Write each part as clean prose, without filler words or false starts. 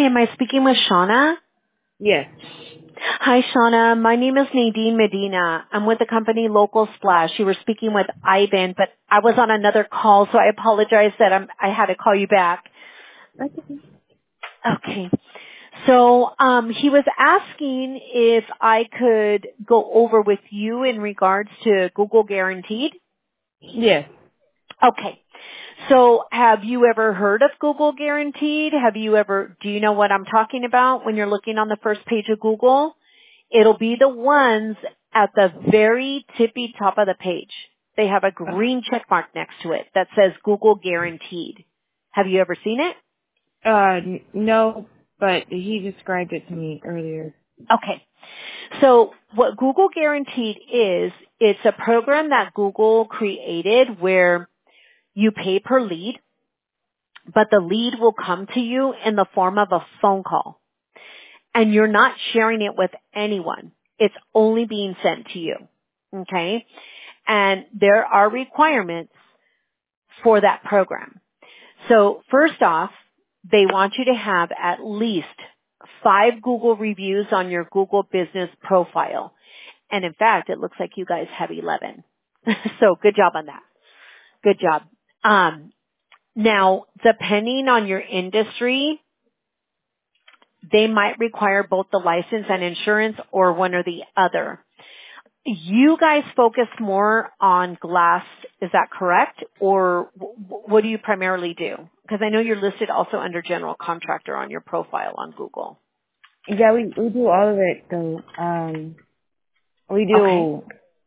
Hi, am I speaking with Shauna? Yes. Hi, Shauna. My name is Nadine Medina. I'm with the company Local Splash. You were speaking with Ivan, but I was on another call, so I apologize that I had to call you back. That's okay. Okay. So, he was asking if I could go over with you in regards to Google Guaranteed. Yes. Okay. So have you ever heard of Google Guaranteed? Do you know what I'm talking about when you're looking on the first page of Google? It'll be the ones at the very tippy top of the page. They have a green check mark next to it that says Google Guaranteed. Have you ever seen it? No, but he described it to me earlier. Okay. So what Google Guaranteed is, it's a program that Google created where you pay per lead, but the lead will come to you in the form of a phone call. And you're not sharing it with anyone. It's only being sent to you. Okay? And there are requirements for that program. So first off, they want you to have at least 5 Google reviews on your Google business profile. And in fact, it looks like you guys have 11. So good job on that. Good job. Now, depending on your industry, they might require both the license and insurance or one or the other. You guys focus more on glass, is that correct? Or what do you primarily do? Because I know you're listed also under general contractor on your profile on Google. Yeah, we do all of it though. We Okay. do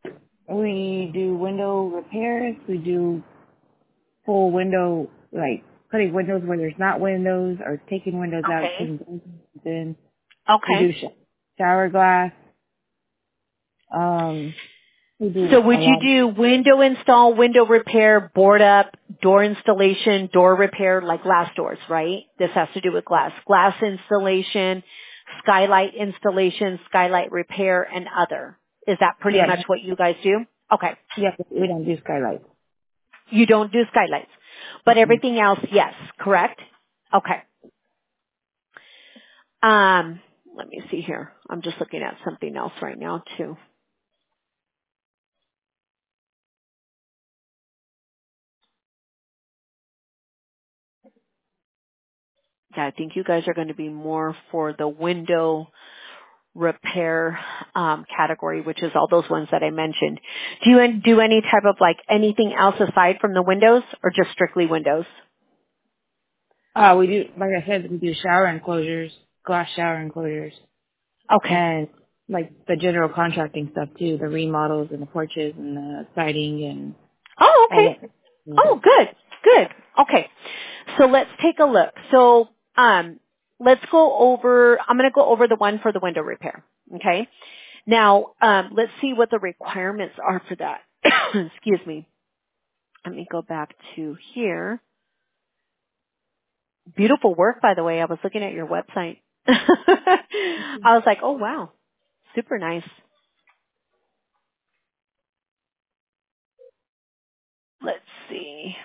window repairs. We do full window, like putting windows where there's not windows, or taking windows out, Okay. putting windows in. We do Okay. shower glass. We do So a would you lot. do window install, window repair, board up, door installation, door repair, like glass doors, right? This has to do with glass. Glass installation, skylight installation, skylight repair, and other. Is that pretty Yeah, much what you guys do? Okay. yeah. We don't do skylights. You don't do skylights. But Mm-mm. everything else, yes, correct? Okay. Let me see here. I'm just looking at something else right now too. Yeah, I think you guys are going to be more for the window repair category, which is all those ones that I mentioned. Do you do any type of like anything else aside from the windows or just strictly windows? We do, like I said, we do shower enclosures, glass shower enclosures, Okay. and like the general contracting stuff too, the remodels and the porches and the siding and Oh, all okay. that. Oh, good. Good. Okay. So let's take a look. So, let's go over, I'm going to go over the one for the window repair. Okay. Now, let's see what the requirements are for that. Excuse me. Let me go back to here. Beautiful work, by the way. I was looking at your website. I was like, oh wow. Super nice. Let's see.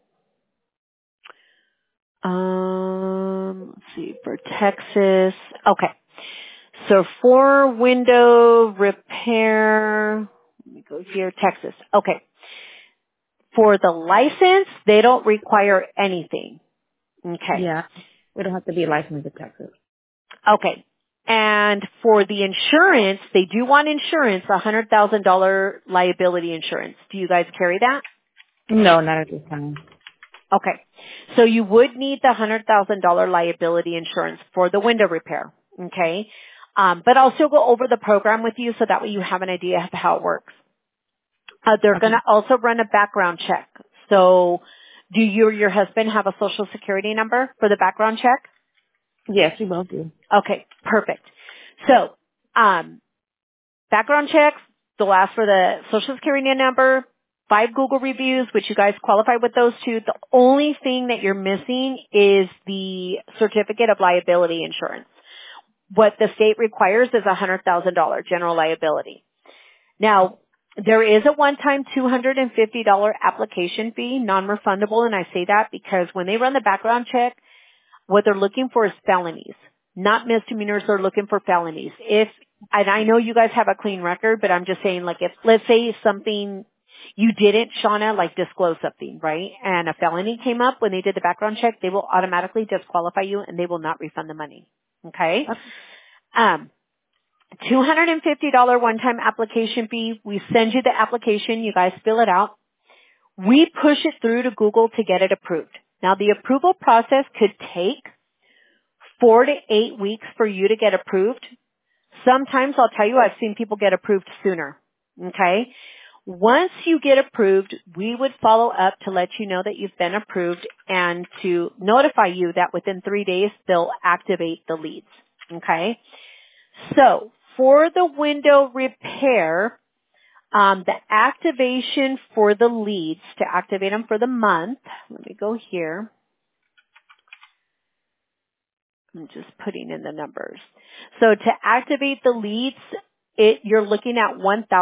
Let's see, for Texas. Okay. So for window repair, let me go here, Texas. Okay. For the license, they don't require anything. Okay. Yeah, we don't have to be licensed in Texas. Okay. And for the insurance, they do want insurance, $100,000 liability insurance. Do you guys carry that? No, not at this time. Okay. So you would need the $100,000 liability insurance for the window repair. Okay. But I'll still go over the program with you so that way you have an idea of how it works. They're going Okay. to also run a background check. So do you or your husband have a social security number for the background check? Yes, we both do. Okay, perfect. So, background checks, they'll ask for the social security number, 5 Google reviews, which you guys qualify with those two. The only thing that you're missing is the certificate of liability insurance. What the state requires is $100,000 general liability. Now, there is a one-time $250 application fee, non-refundable, and I say that because when they run the background check, what they're looking for is felonies, not misdemeanors. They're looking for felonies. And I know you guys have a clean record, but I'm just saying, like, if, let's say something you didn't, Shauna, like disclose something, right? And a felony came up when they did the background check, they will automatically disqualify you and they will not refund the money. Okay? $250 one-time application fee. We send you the application. You guys fill it out. We push it through to Google to get it approved. Now, the approval process could take 4 to 8 weeks for you to get approved. Sometimes I'll tell you, I've seen people get approved sooner. Okay? Once you get approved, we would follow up to let you know that you've been approved and to notify you that within 3 days they'll activate the leads. Okay? So, for the window repair, the activation for the leads, to activate them for the month, let me go here. I'm just putting in the numbers. So to activate the leads, you're looking at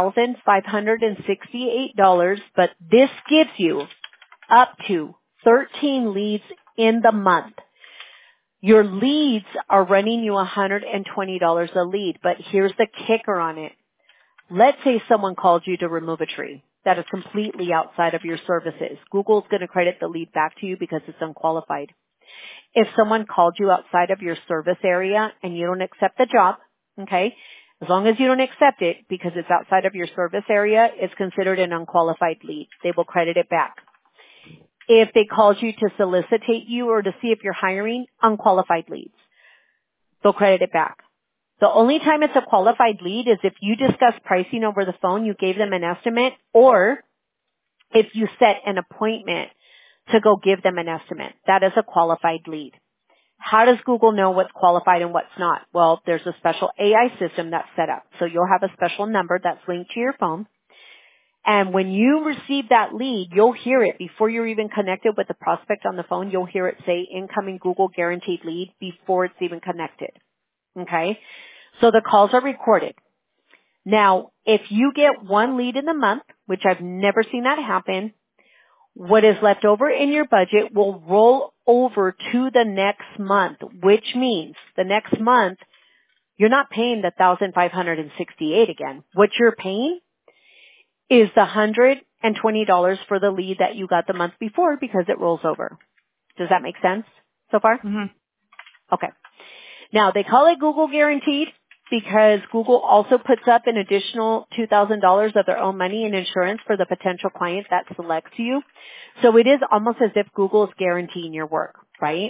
$1,568, but this gives you up to 13 leads in the month. Your leads are running you $120 a lead, but here's the kicker on it. Let's say someone called you to remove a tree that is completely outside of your services. Google's going to credit the lead back to you because it's unqualified. If someone called you outside of your service area and you don't accept the job, okay, as long as you don't accept it because it's outside of your service area, it's considered an unqualified lead. They will credit it back. If they called you to solicitate you or to see if you're hiring, unqualified leads, they'll credit it back. The only time it's a qualified lead is if you discuss pricing over the phone, you gave them an estimate, or if you set an appointment to go give them an estimate. That is a qualified lead. How does Google know what's qualified and what's not? Well, there's a special AI system that's set up. So you'll have a special number that's linked to your phone. And when you receive that lead, you'll hear it before you're even connected with the prospect on the phone. You'll hear it say incoming Google guaranteed lead before it's even connected. Okay? So the calls are recorded. Now, if you get one lead in the month, which I've never seen that happen, what is left over in your budget will roll over to the next month, which means the next month you're not paying the $1,568 again. What you're paying is the $120 for the lead that you got the month before because it rolls over. Does that make sense so far? Mm-hmm. Okay. Now, they call it Google Guaranteed because Google also puts up an additional $2,000 of their own money in insurance for the potential client that selects you. So it is almost as if Google is guaranteeing your work, right?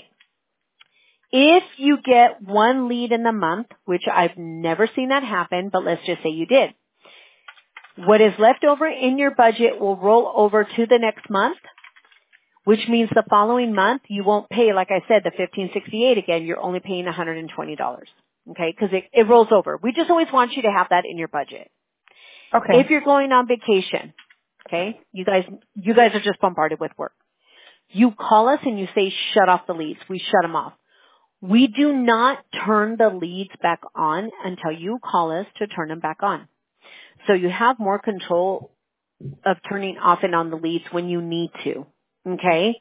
If you get one lead in the month, which I've never seen that happen, but let's just say you did, what is left over in your budget will roll over to the next month, which means the following month you won't pay, like I said, the $1,568 again. You're only paying $120. Okay, because it rolls over. We just always want you to have that in your budget. Okay. If you're going on vacation, okay, you guys are just bombarded with work. You call us and you say, shut off the leads. We shut them off. We do not turn the leads back on until you call us to turn them back on. So you have more control of turning off and on the leads when you need to. Okay?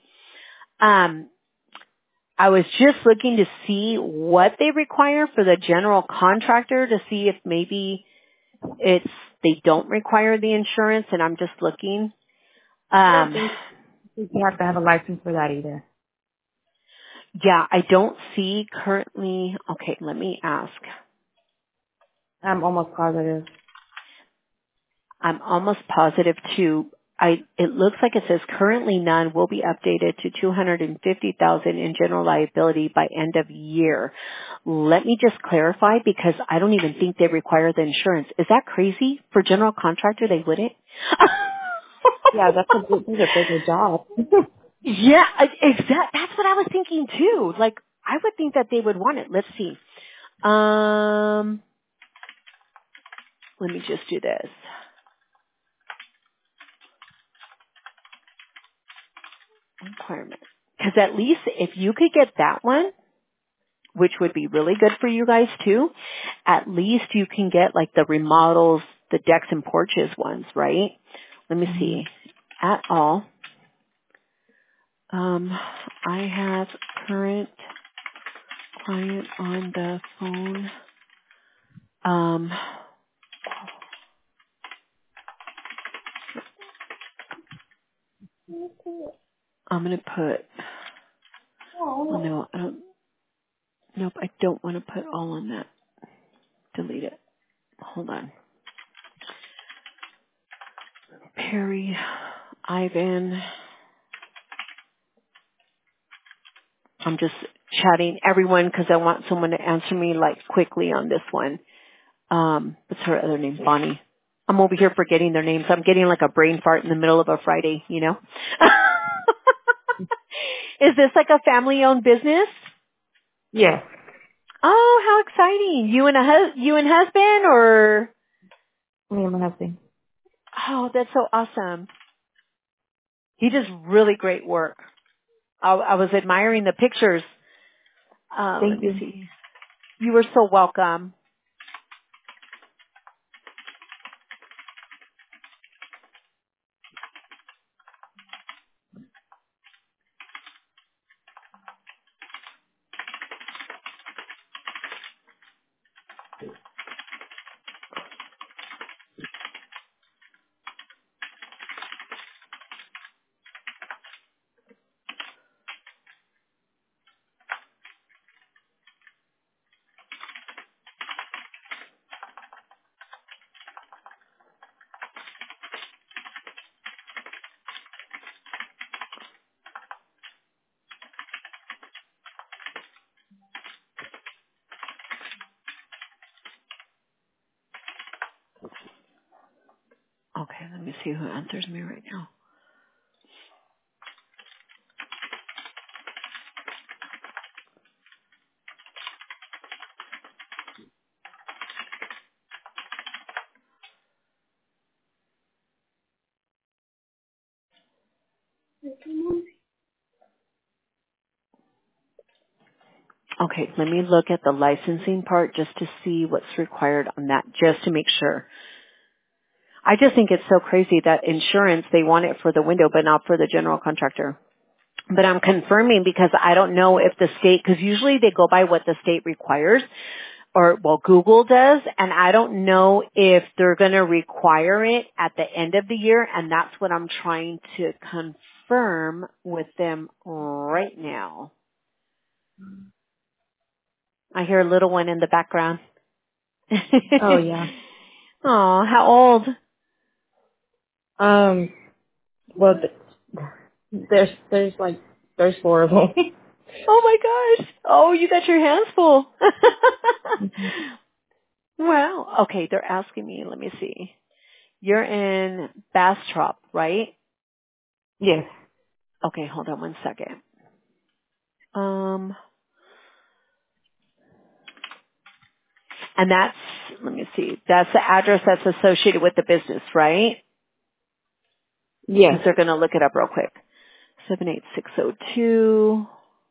I was just looking to see what they require for the general contractor to see if maybe they don't require the insurance, and I'm just looking. I don't think you have to have a license for that either. Yeah, I don't see currently. Okay, let me ask. I'm almost positive. I'm almost positive too. It looks like it says currently none will be updated to $250,000 in general liability by end of year. Let me just clarify because I don't even think they require the insurance. Is that crazy? For general contractor, they wouldn't? Yeah, that's a bigger job. Yeah, that's what I was thinking too. Like, I would think that they would want it. Let's see. Let me just do this. Requirement. Because at least if you could get that one, which would be really good for you guys too, at least you can get like the remodels, the decks and porches ones, right? Let me see. At all. I have current client on the phone. I'm going to put, oh no, nope, I don't want to put all on that. Delete it. Hold on. Perry, Ivan. I'm just chatting everyone because I want someone to answer me like quickly on this one. What's her other name? Bonnie. I'm over here forgetting their names. I'm getting like a brain fart in the middle of a Friday, you know? Is this like a family-owned business? Yes. Oh, how exciting! You and husband, or? Me and my husband. Oh, that's so awesome. He does really great work. I was admiring the pictures. Let Thank me you. see. You were so welcome. Okay, let me see who answers me right now. Okay, let me look at the licensing part just to see what's required on that, just to make sure. I just think it's so crazy that insurance, they want it for the window, but not for the general contractor. But I'm confirming because I don't know if the state, because usually they go by what the state requires, or, well, Google does, and I don't know if they're going to require it at the end of the year, and that's what I'm trying to confirm with them right now. I hear a little one in the background. Oh yeah. Oh, how old? Well, there's four of them. Oh my gosh. Oh, you got your hands full. Wow. Okay, they're asking me, let me see. You're in Bastrop, right? Yes. Okay, hold on one second. And that's, let me see, that's the address that's associated with the business, right? Yes. Because they're going to look it up real quick. 78602.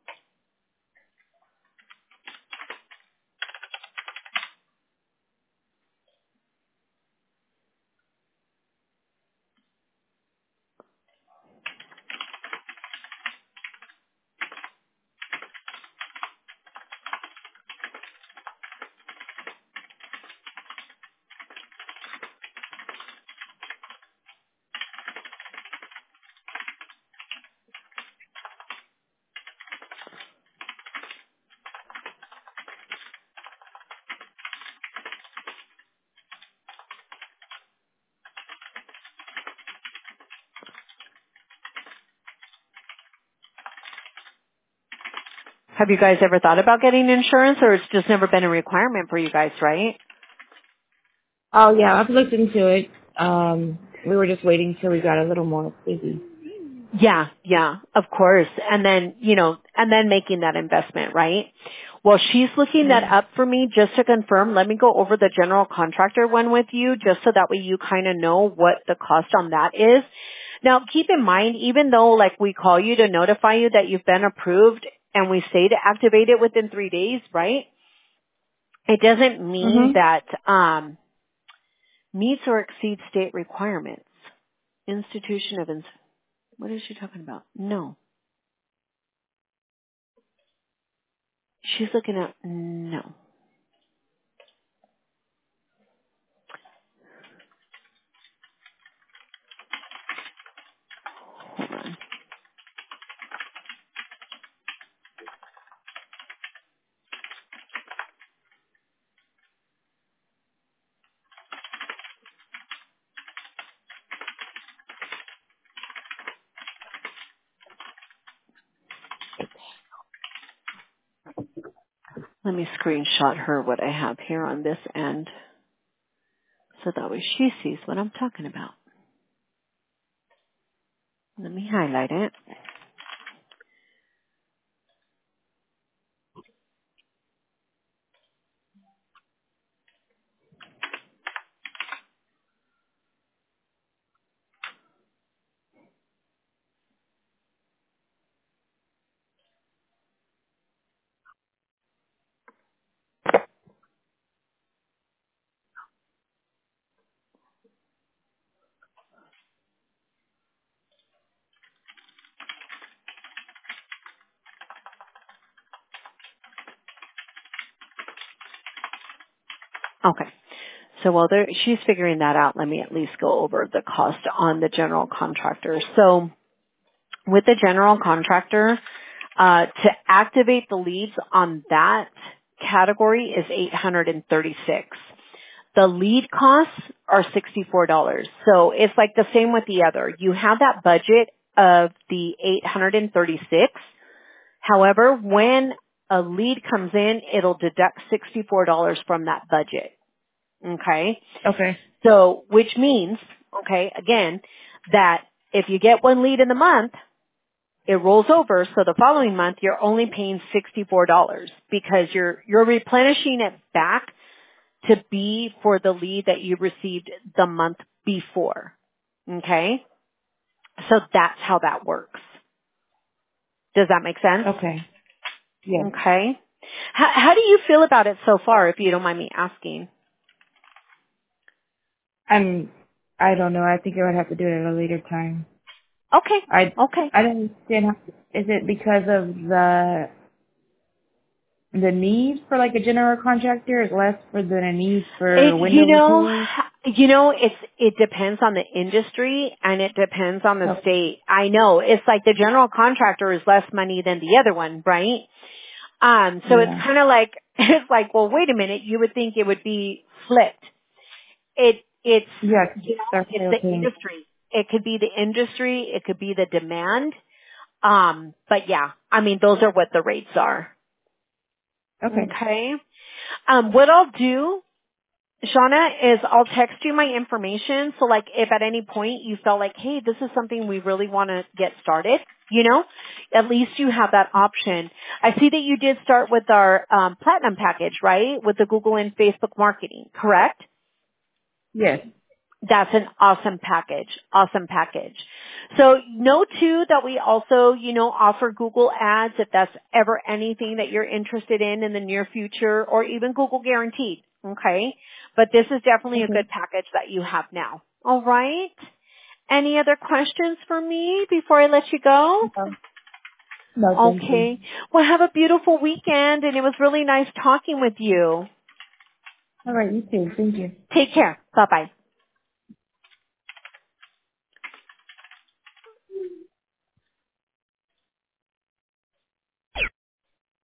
Have you guys ever thought about getting insurance, or it's just never been a requirement for you guys, right? Oh yeah, I've looked into it. We were just waiting till we got a little more busy. Yeah, of course. And then, and then making that investment, right? Well, she's looking that up for me just to confirm. Let me go over the general contractor one with you just so that way you kind of know what the cost on that is. Now, keep in mind, even though like we call you to notify you that you've been approved and we say to activate it within 3 days, right? It doesn't mean that, meets or exceeds state requirements. Institution of, what is she talking about? No. She's looking at, no. Hold on. Let me screenshot her what I have here on this end so that way she sees what I'm talking about. Let me highlight it. Okay. So while she's figuring that out, let me at least go over the cost on the general contractor. So with the general contractor, to activate the leads on that category is $836. The lead costs are $64. So it's like the same with the other. You have that budget of the $836. However, when a lead comes in, it'll deduct $64 from that budget. Okay? Okay. So, which means, okay, again, that if you get one lead in the month, it rolls over, so the following month you're only paying $64 because you're replenishing it back to be for the lead that you received the month before. Okay? So that's how that works. Does that make sense? Okay. Yeah. Okay. How do you feel about it so far, if you don't mind me asking? I don't know. I think I would have to do it at a later time. Okay. I Okay. don't understand how, is it because of the need for like a general contractor is less for than a need for window repairs? It depends on the industry and it depends on the Okay. state. I know it's like the general contractor is less money than the other one, right? So it's Yeah. kind of like, it's like, well, wait a minute, you would think it would be flipped. It's, Yeah, they're it's still the paying. industry. It could be the industry, it could be the demand. But yeah, I mean, those are what the rates are. Okay. Okay. What I'll do, Shauna, is I'll text you my information. So like if at any point you felt like, hey, this is something we really want to get started, at least you have that option. I see that you did start with our platinum package, right? With the Google and Facebook marketing, correct? Yes. That's an awesome package. Awesome package. So know too that we also, offer Google ads if that's ever anything that you're interested in the near future or even Google guaranteed. Okay. But this is definitely a Okay. good package that you have now. All right. Any other questions for me before I let you go? No, thank you. Okay. Well, have a beautiful weekend and it was really nice talking with you. All right, you too. Thank you. Take care. Bye bye.